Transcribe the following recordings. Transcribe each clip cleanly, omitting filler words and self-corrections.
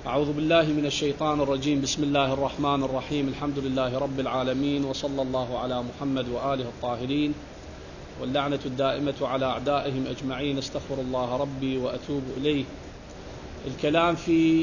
أعوذ بالله من الشيطان الرجيم. بسم الله الرحمن الرحيم. الحمد لله رب العالمين، وصلى الله على محمد وآله الطاهرين، واللعنة الدائمة على أعدائهم أجمعين. استغفر الله ربي وأتوب إليه. الكلام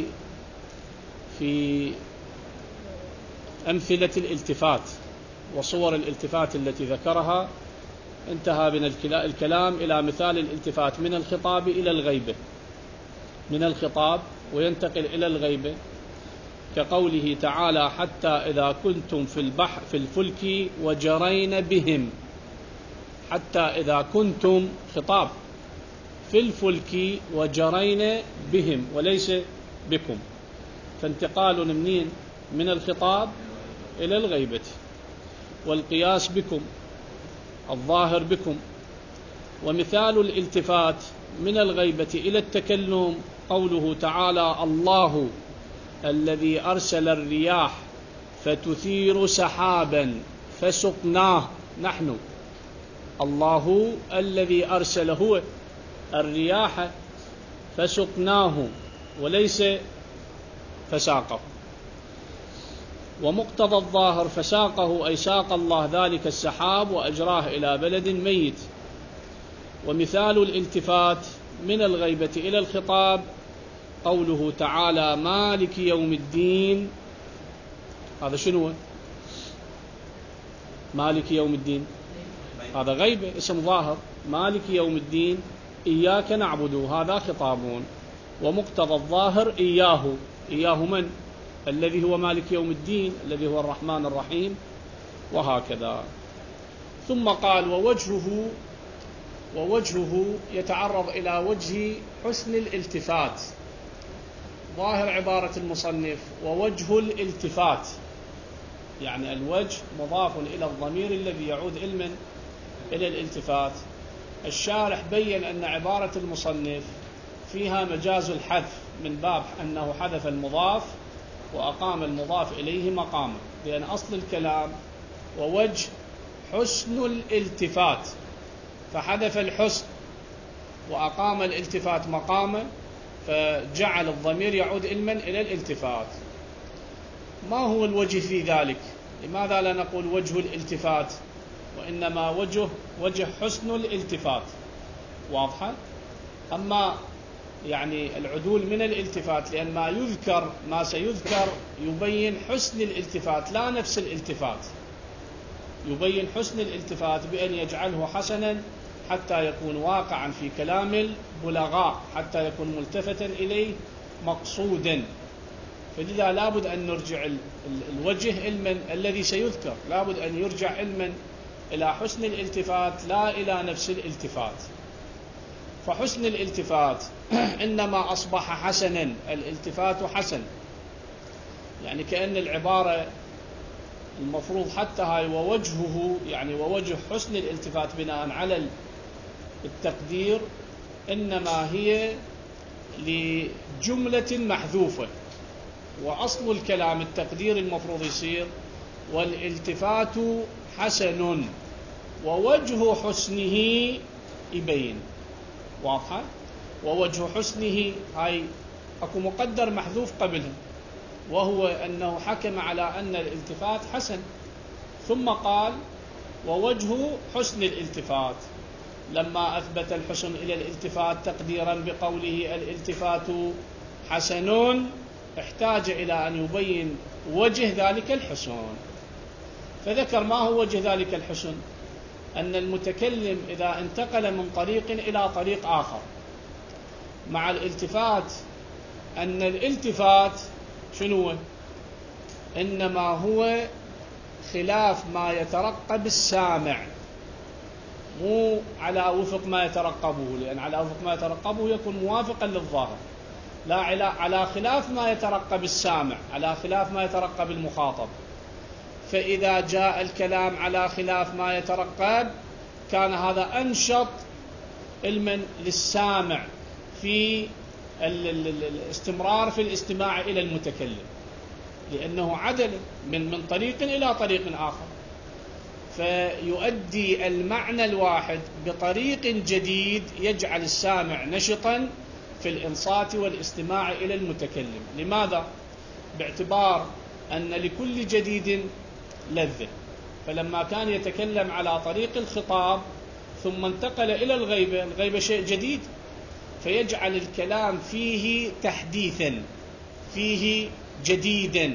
في أمثلة الالتفات وصور الالتفات التي ذكرها. انتهى من الكلام إلى مثال الالتفات من الخطاب إلى الغيبة، من الخطاب وينتقل إلى الغيبة، كقوله تعالى: حتى إذا كنتم في الفلك وجرين بهم. حتى إذا كنتم خطاب في الفلك وجرين بهم وليس بكم، فانتقال منين؟ من الخطاب إلى الغيبة. والقياس بكم، الظاهر بكم. ومثال الالتفات من الغيبة إلى التكلم قوله تعالى: الله الذي أرسل الرياح فتثير سحابا فسقناه. نحن الله الذي أرسل هو الرياح فسقناه وليس فساقه. ومقتضى الظاهر فساقه، أي ساق الله ذلك السحاب وأجراه إلى بلد ميت. ومثال الالتفات من الغيبة إلى الخطاب قوله تعالى: مالك يوم الدين. هذا شنو؟ مالك يوم الدين هذا غيبة، اسم ظاهر. مالك يوم الدين إياك نعبد، هذا خطاب. ومقتضى الظاهر إياه. إياه من؟ الذي هو مالك يوم الدين، الذي هو الرحمن الرحيم، وهكذا. ثم قال: ووجهه يتعرض إلى وجه حسن الالتفات. ظاهر عبارة المصنف ووجه الالتفات، يعني الوجه مضاف إلى الضمير الذي يعود علما إلى الالتفات. الشارح بين أن عبارة المصنف فيها مجاز الحذف من باب أنه حذف المضاف وأقام المضاف إليه مقامه، لأن أصل الكلام ووجه حسن الالتفات، فحذف الحسن وأقام الالتفات مقامه، فجعل الضمير يعود علما إلى الالتفات. ما هو الوجه في ذلك؟ لماذا لا نقول وجه الالتفات وإنما وجه حسن الالتفات؟ واضحة؟ أما يعني العدول من الالتفات، لأن ما سيذكر يبين حسن الالتفات لا نفس الالتفات، يبين حسن الالتفات بأن يجعله حسنا حتى يكون واقعا في كلام البلغاء، حتى يكون ملتفتا إليه مقصودا. فلذا لابد أن نرجع الوجه علما الذي سيذكر، لابد أن يرجع علما إلى حسن الالتفات لا إلى نفس الالتفات. فحسن الالتفات إنما أصبح حسنا، الالتفات حسن، يعني كأن العبارة المفروض حتى هاي ووجهه، يعني ووجه حسن الالتفات بناء على التقدير، إنما هي لجملة محذوفة. وأصل الكلام التقدير المفروض يصير والالتفات حسن ووجه حسنه يبين. واضحة؟ ووجه حسنه هاي أكو مقدر محذوف قبلها، وهو أنه حكم على أن الالتفات حسن، ثم قال ووجه حسن الالتفات. لما أثبت الحسن إلى الالتفات تقديرا بقوله الالتفات حسن، احتاج إلى أن يبين وجه ذلك الحسن، فذكر ما هو وجه ذلك الحسن: أن المتكلم إذا انتقل من طريق إلى طريق آخر مع الالتفات، أن الالتفات شنو؟ إنما هو خلاف ما يترقب السامع، مو على وفق ما يترقبه، لأن على وفق ما يترقبه يكون موافقا للظاهر، لا على خلاف ما يترقب السامع، على خلاف ما يترقب المخاطب. فإذا جاء الكلام على خلاف ما يترقب كان هذا أنشط علما للسامع في الاستمرار في الاستماع إلى المتكلم، لأنه عدل من طريق إلى طريق آخر، فيؤدي المعنى الواحد بطريق جديد يجعل السامع نشطا في الإنصات والاستماع إلى المتكلم. لماذا؟ باعتبار أن لكل جديد لذة، فلما كان يتكلم على طريق الخطاب ثم انتقل إلى الغيبة شيء جديد، فيجعل الكلام فيه تحديثا، فيه جديدا.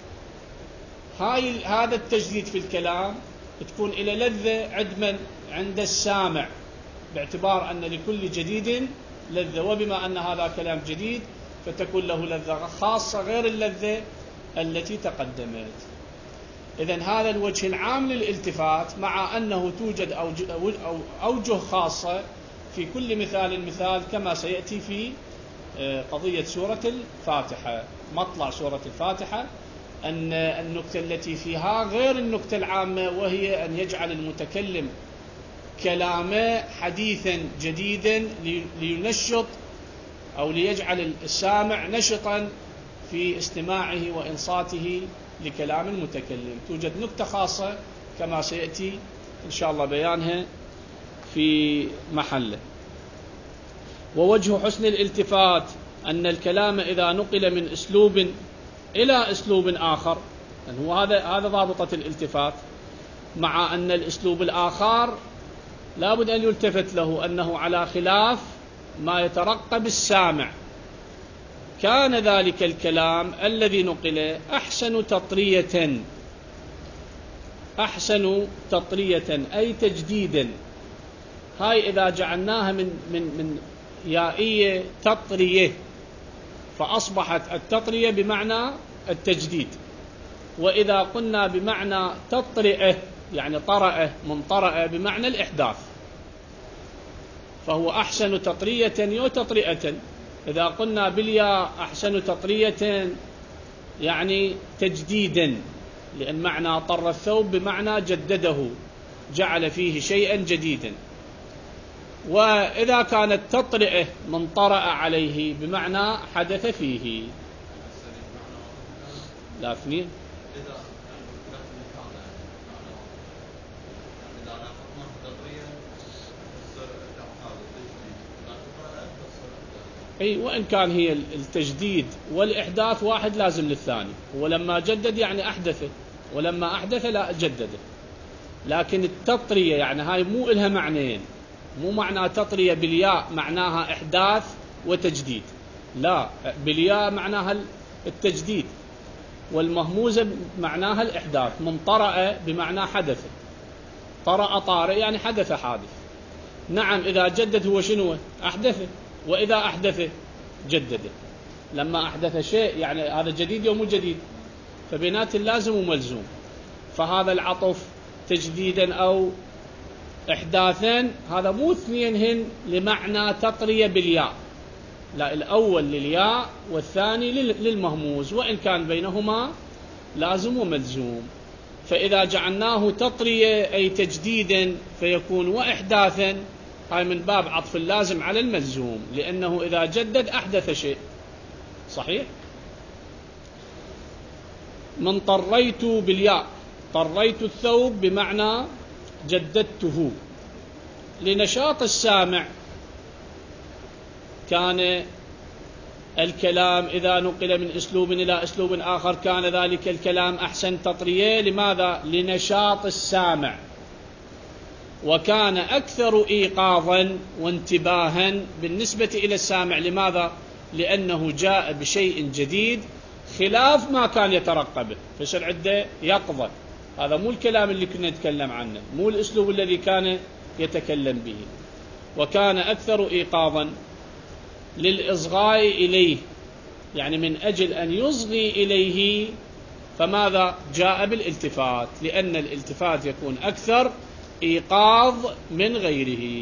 هذا التجديد في الكلام تكون إلى لذة عند السامع، باعتبار أن لكل جديد لذة، وبما أن هذا كلام جديد فتكون له لذة خاصة غير اللذة التي تقدمت. إذن هذا الوجه العام للالتفات، مع أنه توجد أوجه خاصة في كل مثال كما سيأتي في قضية سورة الفاتحة. مطلع سورة الفاتحة أن النكتة التي فيها غير النكتة العامة، وهي أن يجعل المتكلم كلامه حديثا جديدا لينشط أو ليجعل السامع نشطا في استماعه وإنصاته لكلام المتكلم. توجد نكتة خاصة كما سيأتي إن شاء الله بيانها في محله. ووجه حسن الالتفات أن الكلام إذا نقل من أسلوب إلى أسلوب آخر، يعني هذا ضابطة الالتفات، مع أن الأسلوب الآخر لا بد أن يلتفت له أنه على خلاف ما يترقب السامع، كان ذلك الكلام الذي نقل أحسن تطرية أي تجديدا. هاي إذا جعلناها من يائية تطرية، فأصبحت التطرية بمعنى التجديد. وإذا قلنا بمعنى تطرئة يعني طرأة من طرأة بمعنى الإحداث، فهو أحسن تطرية وتطرئة. إذا قلنا بالياء أحسن تطرية يعني تجديدا، لأن معنى طر الثوب بمعنى جدده، جعل فيه شيئا جديدا. وإذا كانت تطرئة من طرأ عليه بمعنى حدث فيه. لا اثنين. أي وإن كان هي التجديد والإحداث واحد لازم للثاني، ولما جدد يعني أحدثه، ولما أحدث لا جدده. لكن التطرية يعني هاي مو إلها معنيين، مو معنى تطرية بالياء معناها إحداث وتجديد، لا، بالياء معناها التجديد، والمهموزة معناها الإحداث. من طرأ بمعنى حدث، طرأ طارئ يعني حدث حادث. نعم إذا جدد هو شنو؟ أحدثه، وإذا أحدثه جدده. لما أحدث شيء يعني هذا جديد يوم جديد، فبينات اللازم وملزوم. فهذا العطف تجديدا أو إحداثا هذا مو اثنينهن لمعنى تطرية بالياء، لا، الأول للياء والثاني للمهموز، وإن كان بينهما لازم وملزوم. فإذا جعلناه تطرية أي تجديدا فيكون وإحداثا، هاي من باب عطف اللازم على الملزوم، لأنه إذا جدد أحدث شيء. صحيح. من طريت بالياء، طريت الثوب بمعنى جددته. لنشاط السامع كان الكلام إذا نقل من أسلوب إلى أسلوب آخر كان ذلك الكلام أحسن تطرية. لماذا؟ لنشاط السامع، وكان أكثر إيقاظا وانتباها بالنسبة إلى السامع. لماذا؟ لأنه جاء بشيء جديد خلاف ما كان يترقبه، فصار عنده يقظة. هذا مو الكلام اللي كنا نتكلم عنه، مو الأسلوب الذي كان يتكلم به. وكان أكثر إيقاظا للإصغاء إليه، يعني من أجل أن يصغي إليه، فماذا جاء بالالتفات؟ لأن الالتفات يكون أكثر إيقاظ من غيره.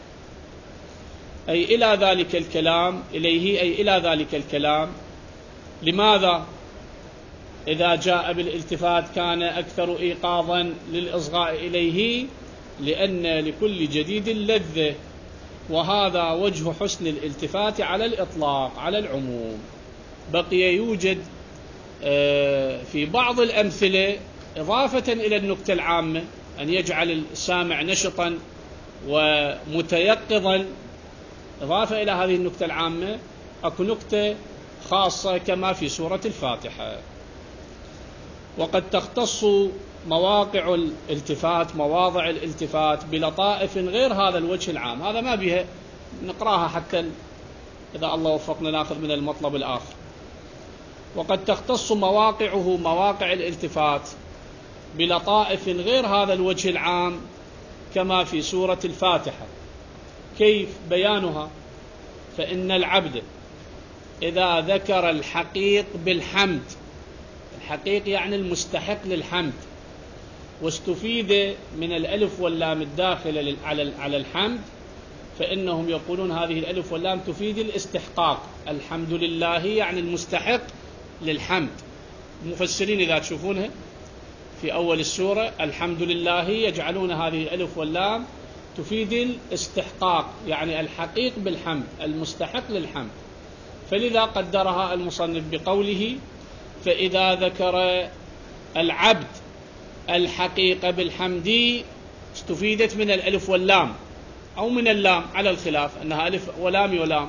أي إلى ذلك الكلام، إليه أي إلى ذلك الكلام. لماذا إذا جاء بالالتفات كان أكثر إيقاظا للإصغاء إليه؟ لأن لكل جديد لذة، وهذا وجه حسن الالتفات على الإطلاق على العموم. بقي يوجد في بعض الأمثلة إضافة إلى النكتة العامة أن يجعل السامع نشطا ومتيقظا إضافة إلى هذه النكتة العامة أكو نكتة خاصة كما في سورة الفاتحة. وقد تختص مواضع الالتفات بلطائف غير هذا الوجه العام. هذا ما بها نقراها حتى إذا الله وفقنا ناخذ من المطلب الآخر. وقد تختص مواقع الالتفات بلطائف غير هذا الوجه العام كما في سورة الفاتحة. كيف بيانها؟ فإن العبد إذا ذكر الحقيق بالحمد، الحقيق يعني المستحق للحمد، واستفيد من الألف واللام الداخلة على الحمد، فإنهم يقولون هذه الألف واللام تفيد الاستحقاق. الحمد لله يعني المستحق للحمد. المفسرين إذا تشوفونها في أول السورة الحمد لله يجعلون هذه الألف واللام تفيد الاستحقاق، يعني الحقيق بالحمد، المستحق للحمد. فلذا قدرها المصنف بقوله فإذا ذكر العبد الحقيقة بالحمد استفيدت من الألف واللام أو من اللام على الخلاف أنها ألف ولام ولام.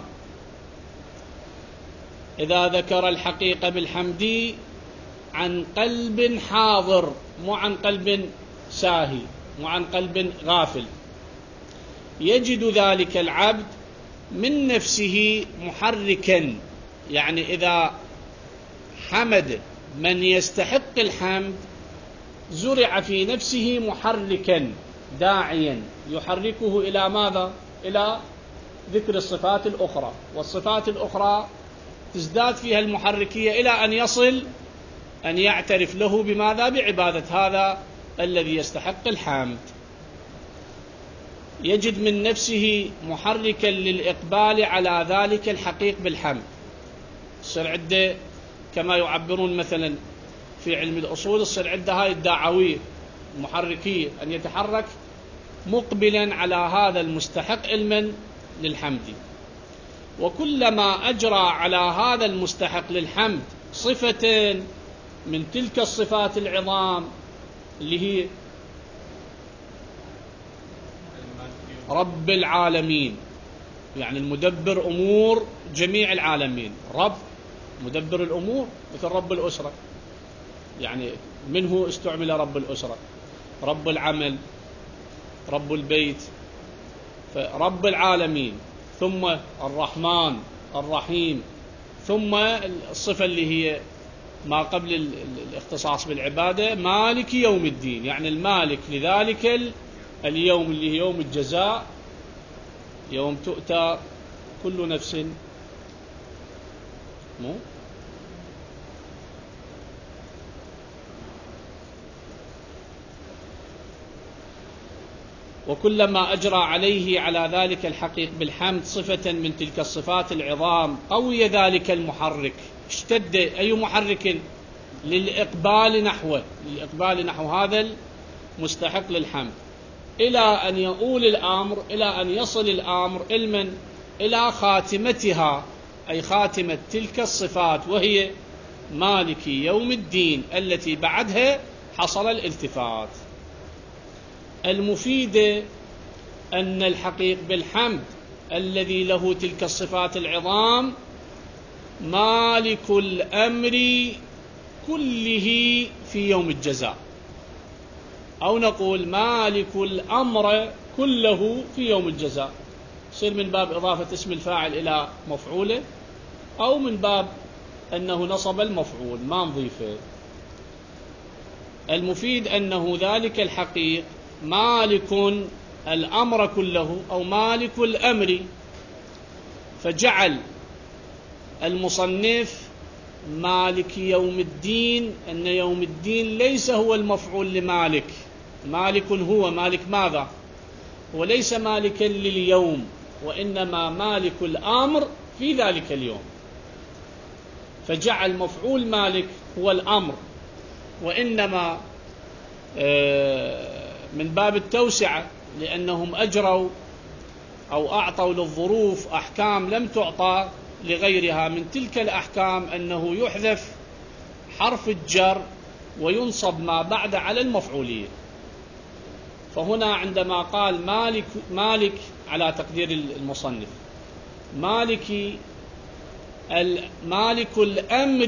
إذا ذكر الحقيقة بالحمد عن قلب حاضر، مو عن قلب ساهي، مو عن قلب غافل، يجد ذلك العبد من نفسه محركا، يعني إذا حمد من يستحق الحمد زرع في نفسه محركا داعيا يحركه إلى ماذا؟ إلى ذكر الصفات الأخرى، والصفات الأخرى تزداد فيها المحركية إلى أن يصل أن يعترف له بماذا؟ بعبادة هذا الذي يستحق الحمد. يجد من نفسه محركا للإقبال على ذلك الحقيق بالحمد. الصير عدة كما يعبرون مثلا في علم الأصول، الصير عدة هاي الدعوية المحركية، أن يتحرك مقبلا على هذا المستحق علما للحمد. وكلما أجرى على هذا المستحق للحمد صفة من تلك الصفات العظام اللي هي رب العالمين، يعني المدبر أمور جميع العالمين، رب مدبر الأمور، مثل رب الأسرة، يعني منه استعمل رب الأسرة، رب العمل، رب البيت، فرب العالمين، ثم الرحمن الرحيم، ثم الصفة اللي هي ما قبل الاختصاص بالعبادة مالك يوم الدين، يعني المالك لذلك اليوم اللي هي يوم الجزاء، يوم تؤتى كل نفس وكلما أجرى عليه على ذلك الحقيق بالحمد صفة من تلك الصفات العظام قوي ذلك المحرك، اشتد أي محرك للإقبال نحو هذا المستحق للحمد، إلى أن يؤول الأمر، إلى أن يصل الأمر علما إلى خاتمتها، أي خاتمة تلك الصفات، وهي مالك يوم الدين التي بعدها حصل الالتفات. المفيد أن الحقيق بالحمد الذي له تلك الصفات العظام مالك الأمر كله في يوم الجزاء، أو نقول مالك الأمر كله في يوم الجزاء، يصير من باب إضافة اسم الفاعل إلى مفعوله، أو من باب أنه نصب المفعول ما نضيفه. المفيد أنه ذلك الحقيق مالك الأمر كله أو مالك الأمر، فجعل المصنف مالك يوم الدين أن يوم الدين ليس هو المفعول لمالك، مالك هو مالك ماذا؟ وليس مالكا لليوم، وإنما مالك الأمر في ذلك اليوم، فجعل مفعول مالك هو الأمر، وإنما من باب التوسعة، لأنهم أجروا أو أعطوا للظروف أحكام لم تعطى لغيرها من تلك الأحكام، أنه يحذف حرف الجر وينصب ما بعد على المفعولية. فهنا عندما قال مالك على تقدير المصنف مالك الأمر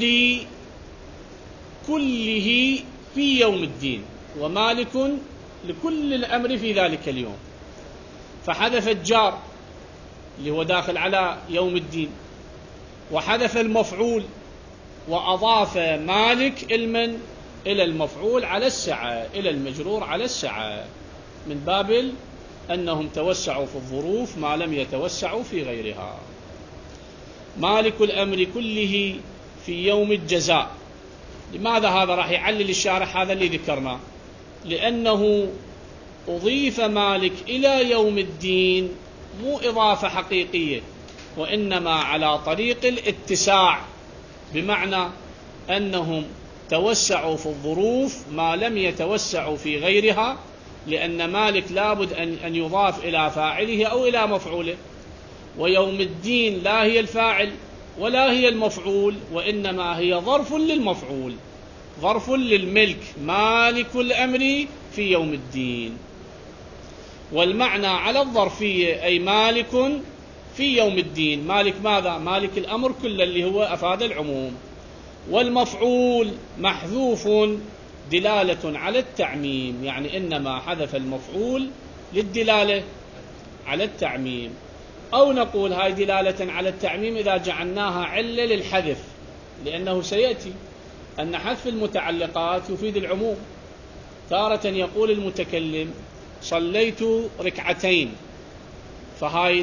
كله في يوم الدين، ومالك لكل الأمر في ذلك اليوم. فحذف الجار اللي هو داخل على يوم الدين، وحذف المفعول، وأضاف مالك إلى المفعول على السعة، إلى المجرور على السعة، من باب أنهم توسعوا في الظروف ما لم يتوسعوا في غيرها. مالك الأمر كله في يوم الجزاء. لماذا هذا راح يعلل الشارح هذا اللي ذكرناه؟ لأنه أضيف مالك إلى يوم الدين مو إضافة حقيقية، وإنما على طريق الاتساع، بمعنى أنهم توسعوا في الظروف ما لم يتوسعوا في غيرها، لأن مالك لابد أن يضاف إلى فاعله أو إلى مفعوله، ويوم الدين لا هي الفاعل ولا هي المفعول، وإنما هي ظرف للمفعول، ظرف للملك، مالك الأمر في يوم الدين. والمعنى على الظرفية، أي مالك في يوم الدين. مالك ماذا؟ مالك الأمر كله اللي هو أفاد العموم. والمفعول محذوف دلالة على التعميم، يعني إنما حذف المفعول للدلالة على التعميم. أو نقول هاي دلالة على التعميم إذا جعلناها علة للحذف، لأنه سيأتي أن حذف المتعلقات يفيد العموم. تارة يقول المتكلم صليت ركعتين، فهاي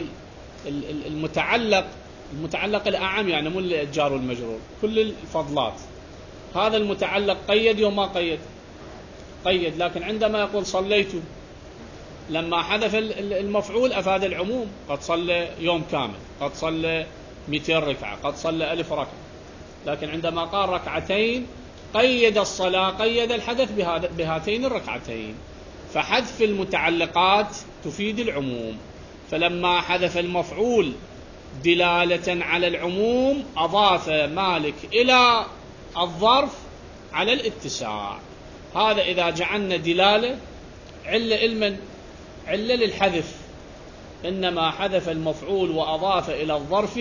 المتعلق الأعم، يعني مو الجار والمجرور، كل الفضلات. هذا المتعلق قيد يوم ما قيد، لكن عندما يقول صليت، لما حذف المفعول أفاد العموم، قد صلى يوم كامل، قد صلى 200 ركعة، قد صلى 1000 ركعة. لكن عندما قال ركعتين قيد الصلاة، قيد الحدث بهاتين الركعتين. فحذف المتعلقات تفيد العموم، فلما حذف المفعول دلالة على العموم أضاف مالك إلى الظرف على الاتساع. هذا إذا جعلنا دلالة علة للحذف، إنما حذف المفعول وأضاف إلى الظرف،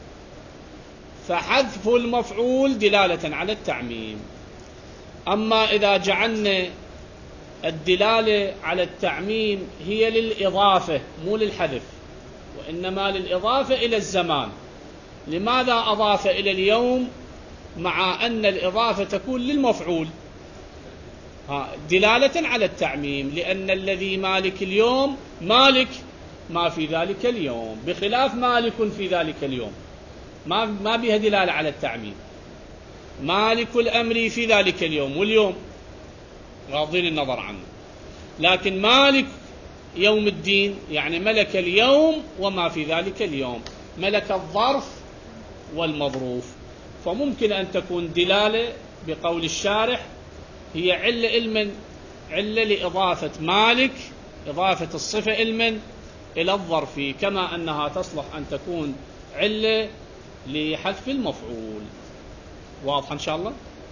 فحذف المفعول دلالة على التعميم. أما إذا جعلنا الدلالة على التعميم هي للإضافة مو للحذف، وإنما للإضافة إلى الزمان. لماذا أضاف إلى اليوم مع أن الإضافة تكون للمفعول؟ دلالة على التعميم، لأن الذي مالك اليوم مالك ما في ذلك اليوم، بخلاف مالك في ذلك اليوم ما بها دلالة على التعميم. مالك الأمر في ذلك اليوم، واليوم غاضين النظر عنه، لكن مالك يوم الدين يعني ملك اليوم وما في ذلك اليوم، ملك الظرف والمظروف. فممكن أن تكون دلالة بقول الشارح هي علة لإضافة مالك، إضافة الصفة إلى الظرف، كما أنها تصلح أن تكون علة لحذف المفعول. واضح إن شاء الله؟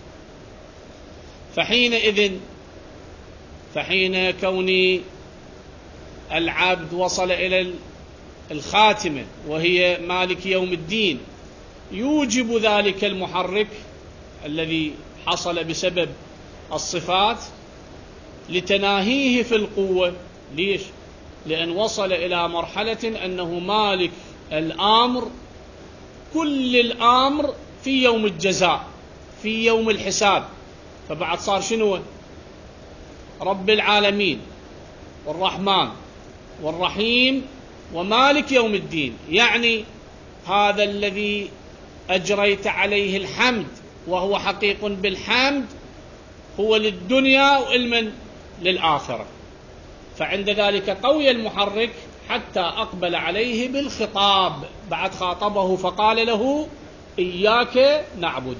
فحين كون العبد وصل إلى الخاتمة وهي مالك يوم الدين، يوجب ذلك المحرك الذي حصل بسبب الصفات لتناهيه في القوة. ليش؟ لأن وصل إلى مرحلة أنه مالك الأمر، كل الأمر في يوم الجزاء، في يوم الحساب. فبعد صار شنو؟ رب العالمين والرحمن والرحيم ومالك يوم الدين. يعني هذا الذي أجريت عليه الحمد وهو حقيق بالحمد هو للدنيا وإلمن للآخرة. فعند ذلك قوي المحرك حتى أقبل عليه بالخطاب، بعد خاطبه فقال له إياك نعبد،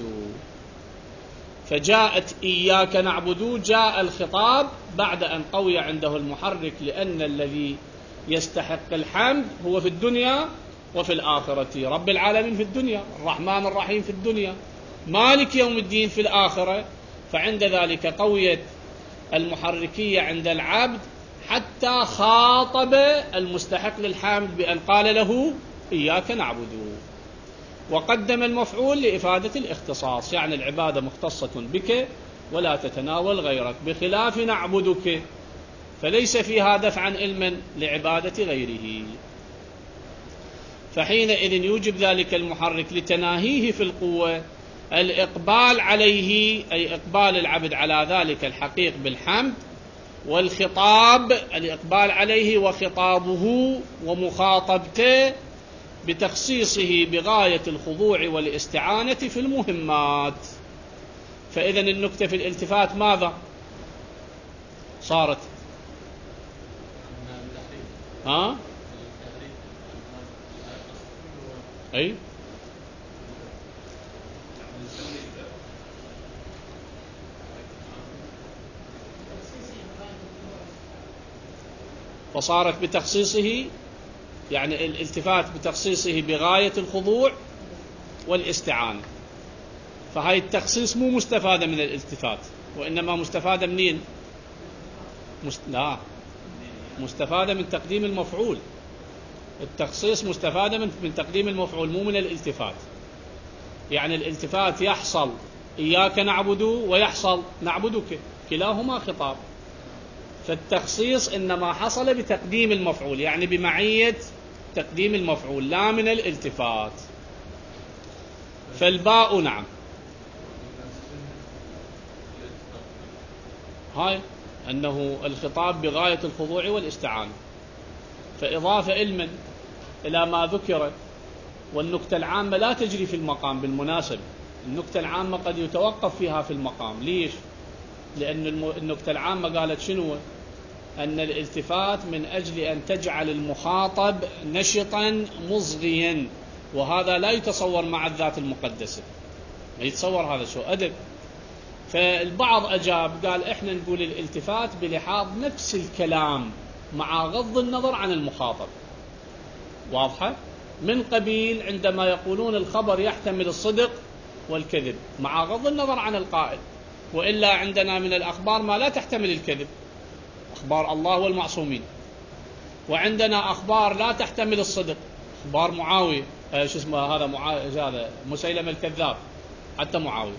فجاءت إياك نعبد، جاء الخطاب بعد أن قوي عنده المحرك، لأن الذي يستحق الحمد هو في الدنيا وفي الآخرة. رب العالمين في الدنيا، الرحمن الرحيم في الدنيا، مالك يوم الدين في الآخرة. فعند ذلك قويت المحركية عند العبد حتى خاطب المستحق للحمد بأن قال له إياك نعبد، وقدم المفعول لإفادة الاختصاص، يعني العبادة مختصة بك ولا تتناول غيرك، بخلاف نعبدك فليس فيها دفعا علما لعبادة غيره. فحينئذ يوجب ذلك المحرك لتناهيه في القوة الإقبال عليه، أي إقبال العبد على ذلك الحقيق بالحمد، والخطاب الإقبال عليه وخطابه ومخاطبته بتخصيصه بغاية الخضوع والاستعانة في المهمات. فإذا النكتة في الالتفات ماذا صارت؟ أي فصارت بتخصيصه، يعني الالتفات بتخصيصه بغاية الخضوع والاستعانة. فهاي التخصيص مو مستفادة من الالتفات، وإنما مستفادة منين؟ لا، مستفادة من تقديم المفعول. التخصيص مستفادة من تقديم المفعول، مو من الالتفات. يعني الالتفات يحصل إياك نعبد ويحصل نعبدك، كلاهما خطاب. فالتخصيص إنما حصل بتقديم المفعول، يعني بمعية تقديم المفعول لا من الالتفات. فالباء نعم، هاي أنه الخطاب بغاية الخضوع والاستعانة، فإضافة علما إلى ما ذكر. والنكتة العامة لا تجري في المقام بالمناسبة، النكتة العامة قد يتوقف فيها في المقام. ليش؟ لأن النكتة العامة قالت شنو؟ أن الالتفات من أجل أن تجعل المخاطب نشطا مصغيا، وهذا لا يتصور مع الذات المقدسة، ما يتصور، هذا شو أدب. فالبعض أجاب قال إحنا نقول الالتفات بلحاظ نفس الكلام مع غض النظر عن المخاطب، واضحة؟ من قبيل عندما يقولون الخبر يحتمل الصدق والكذب مع غض النظر عن القائل، وإلا عندنا من الأخبار ما لا تحتمل الكذب، أخبار الله والمعصومين، وعندنا أخبار لا تحتمل الصدق، أخبار معاوية هذا مسيلمة الكذاب، حتى معاوية.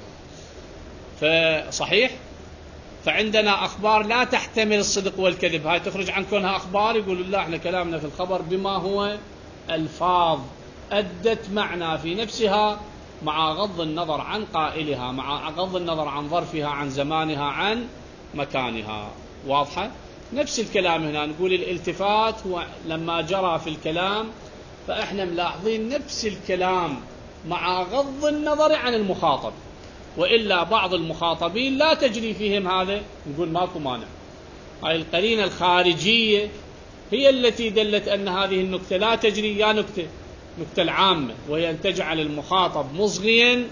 فصحيح، فعندنا أخبار لا تحتمل الصدق والكذب، هاي تخرج عن كونها أخبار. يقول الله احنا كلامنا في الخبر بما هو ألفاظ أدت معنى في نفسها مع غض النظر عن قائلها، مع غض النظر عن ظرفها، عن زمانها، عن مكانها، واضحة؟ نفس الكلام هنا نقول الالتفات هو لما جرى في الكلام فإحنا ملاحظين نفس الكلام مع غض النظر عن المخاطب، وإلا بعض المخاطبين لا تجري فيهم هذا، نقول ماكو مانع. هاي القرينة الخارجية هي التي دلت أن هذه النكتة لا تجري، يا نكتة العامة، وهي أن تجعل المخاطب مصغيا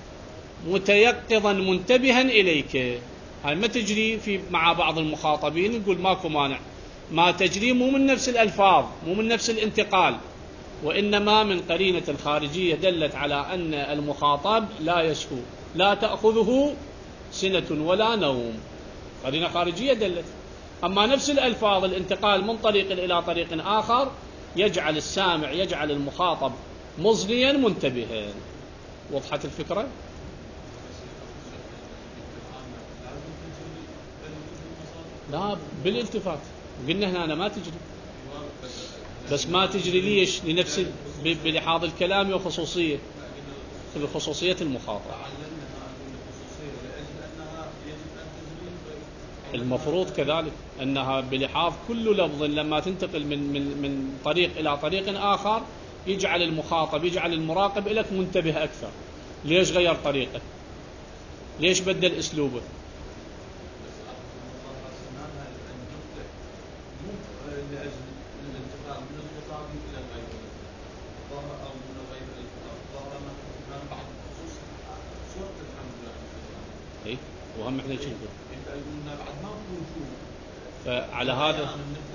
متيقظا منتبها إليك. هاي ما تجري مع بعض المخاطبين، نقول ماكو مانع. ما تجري مو من نفس الألفاظ، مو من نفس الانتقال، وإنما من قرينة خارجية دلت على أن المخاطب لا يشكو، لا تأخذه سنة ولا نوم، قرينة خارجية دلت. أما نفس الألفاظ الانتقال من طريق إلى طريق آخر يجعل السامع، يجعل المخاطب مصغيا منتبها. وضحت الفكرة؟ لا، بالالتفات قلنا هنا أنا ما تجري، بس ما تجري ليش؟ لنفس بلحاظ الكلام وخصوصية، بخصوصية المخاطب. المفروض كذلك أنها بلحاظ كل لفظ لما تنتقل من طريق إلى طريق آخر يجعل المخاطب، يجعل المراقب لك منتبه أكثر. ليش غير طريقه؟ ليش بدل أسلوبه؟ وهم احنا نشوفه. فعلى هذا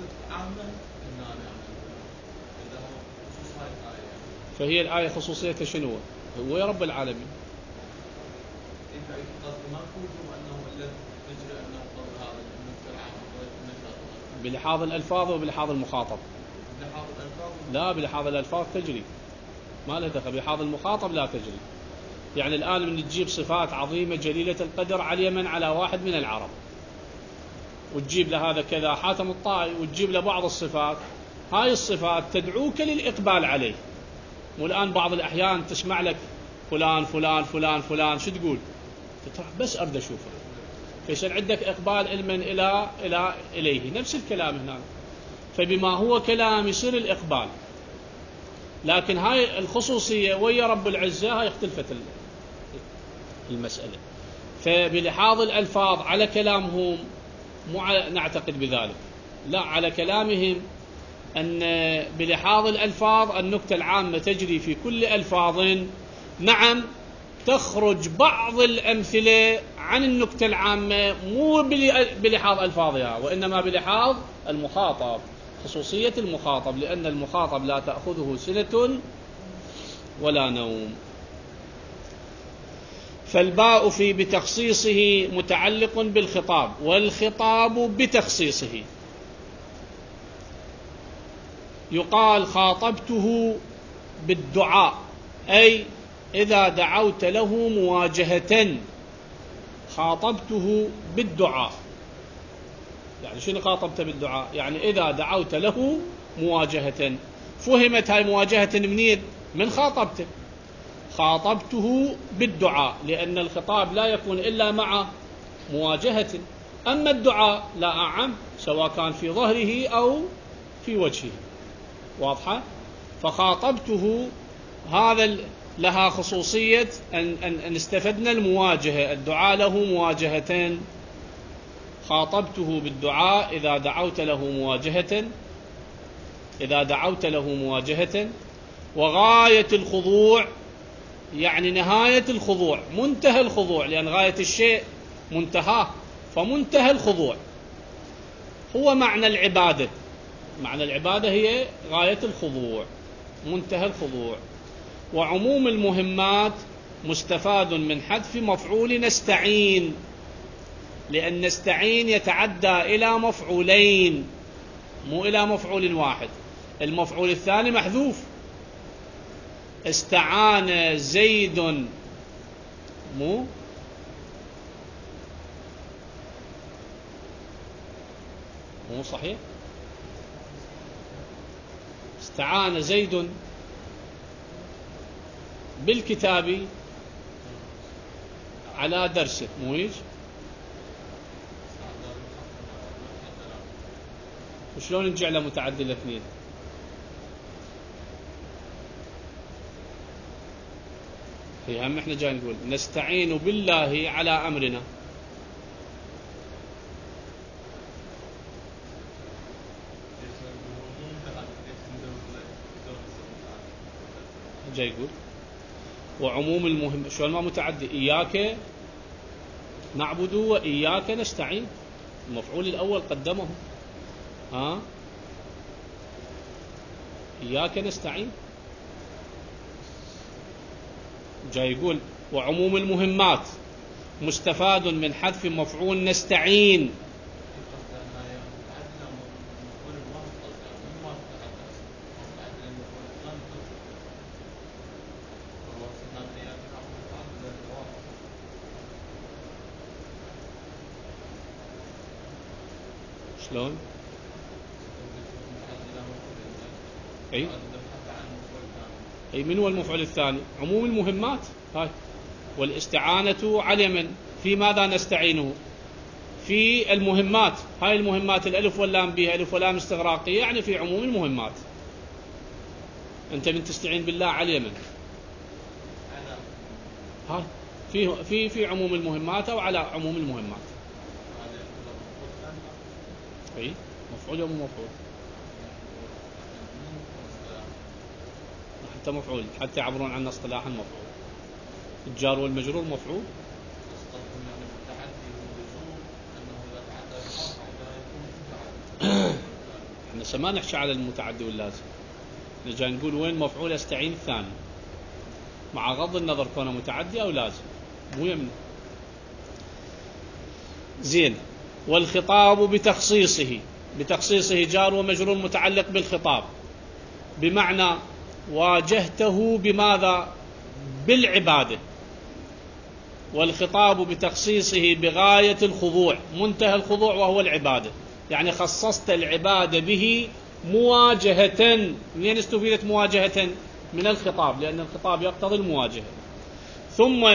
فهي الآية خصوصيتها شنو؟ هو يا رب العالمين. بلحاظ الألفاظ وبلحاظ المخاطب. لا، بلحاظ الألفاظ تجري، ما لها دخل. بلحاظ المخاطب لا تجري. يعني الآن من تجيب صفات عظيمة جليلة القدر على اليمن على واحد من العرب، وتجيب له هذا كذا حاتم الطائي، وتجيب له بعض الصفات، هاي الصفات تدعوك للإقبال عليه. والآن بعض الأحيان تسمع لك فلان فلان فلان فلان، شو تقول؟ تروح بس أرد أشوفه، فيصير عندك إقبال علما إليه. نفس الكلام هنا، فبما هو كلام يصير الإقبال. لكن هاي الخصوصية ويا رب العزة هاي اختلفت المسألة. فبلحاظ الألفاظ على كلامهم مو نعتقد بذلك، لا، على كلامهم أن بلحاظ الألفاظ النكتة العامة تجري في كل ألفاظ. نعم، تخرج بعض الأمثلة عن النكتة العامة مو بلحاظ ألفاظها، وإنما بلحاظ المخاطب، خصوصية المخاطب، لأن المخاطب لا تأخذه سنة ولا نوم. فالباء في بتخصيصه متعلق بالخطاب، والخطاب بتخصيصه. يقال خاطبته بالدعاء، أي إذا دعوت له مواجهة. خاطبته بالدعاء، يعني شنو خاطبته بالدعاء؟ يعني إذا دعوت له مواجهة. فهمت هاي مواجهة منين؟ من خاطبته. خاطبته بالدعاء، لأن الخطاب لا يكون إلا مع مواجهة، أما الدعاء لا أعم، سواء كان في ظهره أو في وجهه. واضحة؟ فخاطبته هذا لها خصوصية أن استفدنا المواجهة، الدعاء له مواجهة. خاطبته بالدعاء إذا دعوت له مواجهة. وغاية الخضوع، يعني نهاية الخضوع، منتهى الخضوع، لأن غاية الشيء منتهاه، فمنتهى الخضوع هو معنى العبادة. معنى العبادة هي غاية الخضوع، منتهى الخضوع. وعموم المهمات مستفاد من حذف مفعول نستعين، لأن نستعين يتعدى إلى مفعولين مو إلى مفعول واحد. المفعول الثاني محذوف. استعان زيد، مو صحيح. استعان زيد بالكتاب على درسه، مو هيك؟ وشلون نجعله متعدي الاثنين؟ هي هم احنا جاي نقول نستعين بالله على أمرنا. جاي يقول وعموم المهم، شلون ما متعدي؟ إياك نعبد وإياك نستعين، المفعول الأول قدمه. إياك نستعين. جاي يقول وعموم المهمات مستفاد من حذف مفعول نستعين. شلون؟ أي من هو المفعول الثاني؟ عموم المهمات هاي. والاستعانة على من؟ في ماذا نستعينه؟ في المهمات. هاي المهمات الألف واللام بها ألف ولام استغراقية، يعني في عموم المهمات. أنت من تستعين بالله على من؟ هاي في عموم المهمات أو على عموم المهمات. أي مفعول أو مفعول؟ حتى مفعول، حتى يعبرون عنه اصطلاحا مفعول. الجار والمجرور مفعول. احنا ما نحكي على المتعدي واللازم، نجي نقول وين مفعول استعين الثاني، مع غض النظر كونه متعدي أو لازم، مو يمنع. زين. والخطاب بتخصيصه جار ومجرور متعلق بالخطاب. بمعنى واجهته بماذا؟ بالعبادة، والخطاب بتخصيصه بغاية الخضوع، منتهى الخضوع وهو العبادة، يعني خصصت العبادة به مواجهة. منين استفيدت مواجهة؟ من الخطاب، لأن الخطاب يقتضي المواجهة. ثم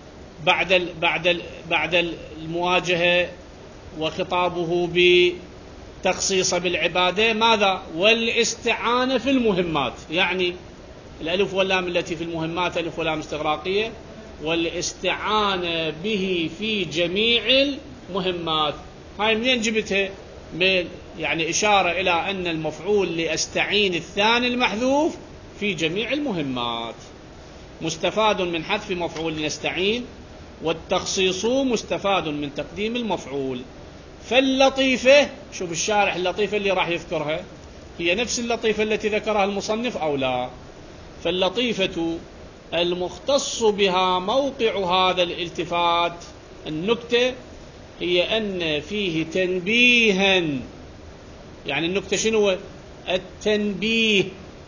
بعد المواجهة وخطابه بتخصيص بالعبادة ماذا؟ والاستعانة في المهمات، يعني الألف واللام التي في المهمات ألف ولام استغراقية، والاستعانة به في جميع المهمات. هاي منين جبتها؟ يعني إشارة إلى أن المفعول لأستعين الثاني المحذوف في جميع المهمات. مستفاد من حذف مفعول نستعين، والتخصيص مستفاد من تقديم المفعول. فاللطيفة، شوف الشارح اللطيفة اللي راح يذكرها هي نفس اللطيفة التي ذكرها المصنف أو لا؟ فاللطيفة المختص بها موقع هذا الالتفات النكتة هي أن فيه تنبيها. يعني النكتة شنو؟ التنبيه،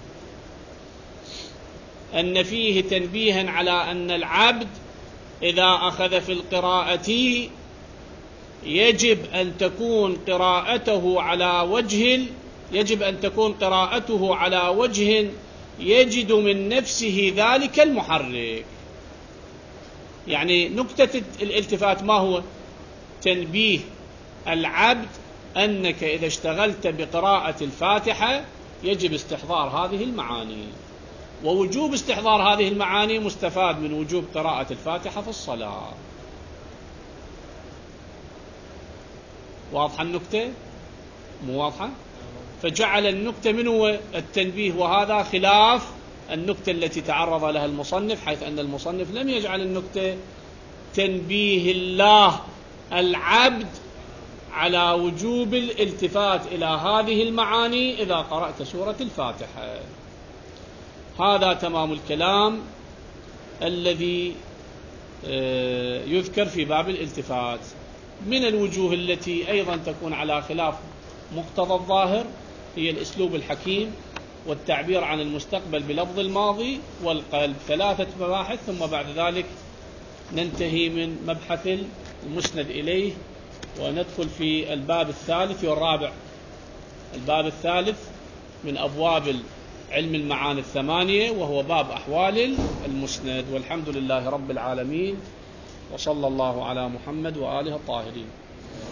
أن فيه تنبيها على أن العبد إذا أخذ في القراءة يجب أن تكون قراءته على وجه يجد من نفسه ذلك المحرك. يعني نكتة الالتفات ما هو؟ تنبيه العبد أنك إذا اشتغلت بقراءة الفاتحة يجب استحضار هذه المعاني، ووجوب استحضار هذه المعاني مستفاد من وجوب قراءة الفاتحة في الصلاة. واضحة النكتة؟ مو واضحة؟ فجعل النكتة من هو؟ التنبيه، وهذا خلاف النكتة التي تعرض لها المصنف، حيث أن المصنف لم يجعل النكتة تنبيه الله العبد على وجوب الالتفات إلى هذه المعاني إذا قرأت سورة الفاتحة. هذا تمام الكلام الذي يذكر في باب الالتفات. من الوجوه التي أيضا تكون على خلاف مقتضى الظاهر هي الأسلوب الحكيم والتعبير عن المستقبل بلفظ الماضي والقلب. 3 مباحث، ثم بعد ذلك ننتهي من مبحث المسند إليه وندخل في الباب الثالث والرابع. الباب الثالث من أبواب علم المعاني 8، وهو باب أحوال المسند. والحمد لله رب العالمين، وصلى الله على محمد وآله الطاهرين.